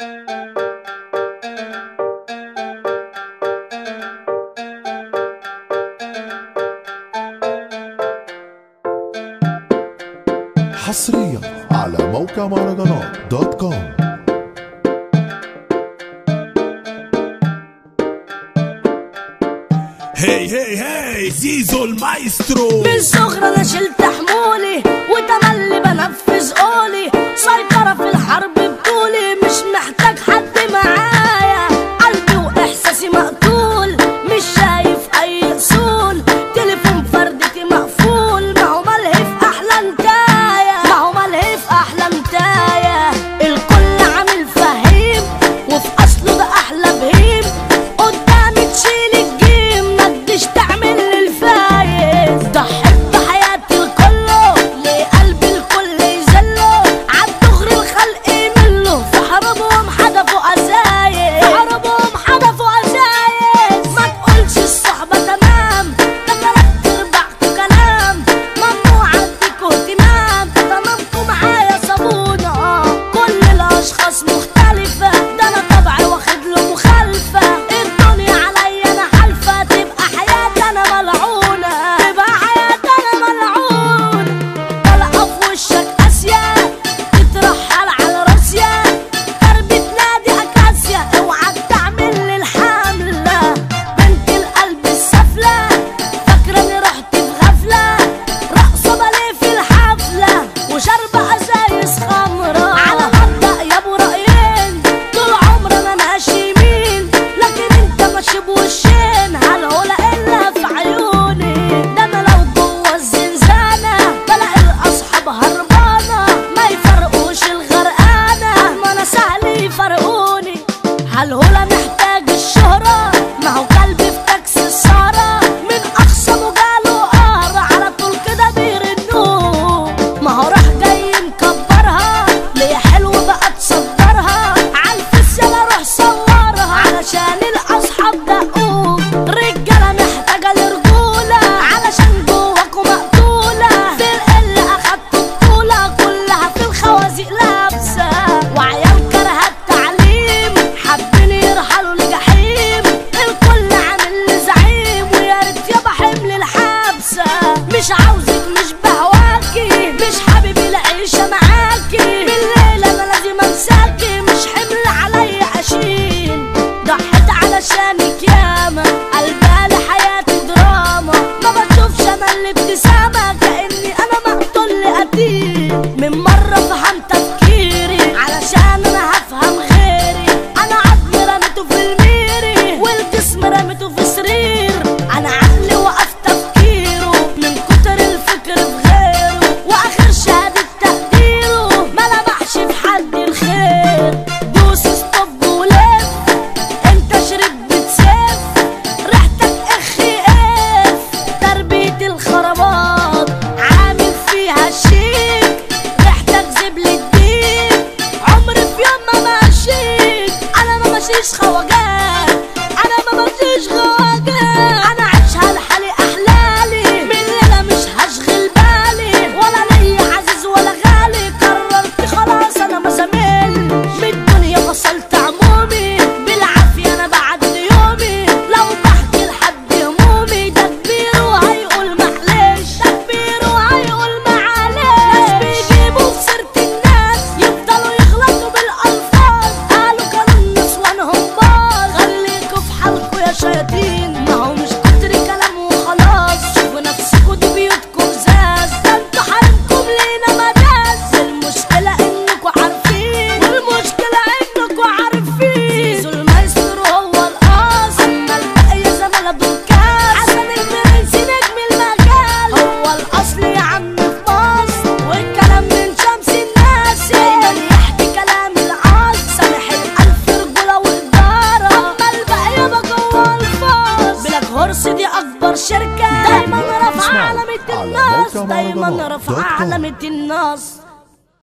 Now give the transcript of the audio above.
حصريا على موقع مهرجانات دوت كوم. هي زيزو المايسترو. من صغري انا شلت حمولي وتملي بنفذ قولي، سيطرة في الحرب بطولي، مش محتاج حد معايا، قلبي واحساسي مقتول، مش شايف اي اصول، تليفون فردتي مقفول، ما هو ملهي في احلى نتايا، ما هو ملهي في احلى نتايا، الكل عامل فهيم وفي اصله ده احلى بهيم، قدامي تشيل الجيم متجيش تعمل الفايز، ضحيت بحياتي الكله لقلبي الكل يذله، عالدغري الخلق يمله، في حروبهم حدفوا ازايز، في حروبهم حدفوا ازايز، ما تقولش الصحبه تمام، ده تلات ارباعكوا كلام، ممنوع اديكوا اهتمام، تمامكوا معايا صابونه، كل الاشخاص مختلفه، ده انا طبعي واخد له مخالفه، الدنيا عليا انا حالفه، تبقى حياتي انا ملعونه، تبقى حياتي انا ملعونه، طلقه في وشك قاسيه تترحل على راسيا، ضربة نادي اكاسيا، اوعى تعمل لي الحمله، بنت القلب السفله، فاكراني رحت في غفله، رقصه باليه في الحفله، وشاربه ازايز خمره، على مبدأ يا ابو رايين، طول عمري انا ماشي يمين، لكن انت ماشي بوشين، هالهولا الا في عيوني، ده انا لو جوه الزنزانه بلاقي الاصحاب هربانه، ما يفرقوش الغرقانه، ما انا سهل يفرقوني، هالهولا محتاج الشهره، ما هو قلبي في تاكسي السهره، من اخصمه جاله قهر، على طول كده بيرنوه، ما هو راح جاي مكبرها، ليه حلو بقى تصدرها، عالفيس يلا روح صورها، علشان الاصحاب دقوه، رجاله محتاجه لرجوله، علشان جواكوا مقتوله، في القله اخدتوا بطوله، كلها في الخوازيق لابسه، وعيال كره التعليم، حابين يرحلوا لجحيم، الكل عامل لي زعيم، ويا ريت يابا حمل الحبسه، مش عاوزك مش بهواكي، مش حابب العيشه معاكي، بالليل انا لازم انساكي، مش حمل عليا اشيل، ضحيت علشانك ياما، قلبالي حياتي دراما، ما بشوفش انا الابتسامه، كاني انا مقتول قتيل، من مره فهم تفكيري، علشان انا هفهم غيري، انا عظمي رميته في الميري، والجسم رميته في سرير، انا عقلي وقف تفكيره، من كتر الفكر في غيره، واخر شهاده تقديره، ما لمحش في حد الخير، دوس ستوب ولف، انت شربت بتسف، ريحتك اخي اف، تربية الخرابات، عامل فيها شيك، ريحتك زبلة ديك، عمري في يوم ما مشيت، انا ما ماشيش خواجات، انا ما ماشيش خواجات، انا عايشها لحالي احلالي، من الليلة مش هشغل بالي، ولا ليا عزيز ولا غالي، قررت خلاص انا ما زميل، من الدنيا فصلت عمومي، بالعافية انا بعدي يومي، لو بحكي لحد همومي، ده كبير وهيقول معلش، ده كبير وهيقول معلش، بيجيبوا في سيرة الناس، يفضلوا يغلطوا بالالفاظ، قالوا كانوا النسوان همباظ، خليكوا في حالكوا يا شياطين، ما هو مش كتر كلام وخلاص، شوفوا نفسكوا دي بيوتكوا ازاز، ده انتوا حريمكم لينا مجاز، المشكلة انكوا عارفين، والمشكلة انكوا عارفين، زيزو المايسترو هو القاص، اما الباقي زمالة دول كاس، حسن البرنس نجم المجال، هو الاصل يا عم في مصر، والكلام من شمس الناس، دايما يحكي كلام العاص، سامح الالف رجولة وادارة، اما الباقي يابا جوه الفاص، بلاك هورس دي اكبر شركة، دايما رافعة علامة الناس، دايما رافعة علامة الناس.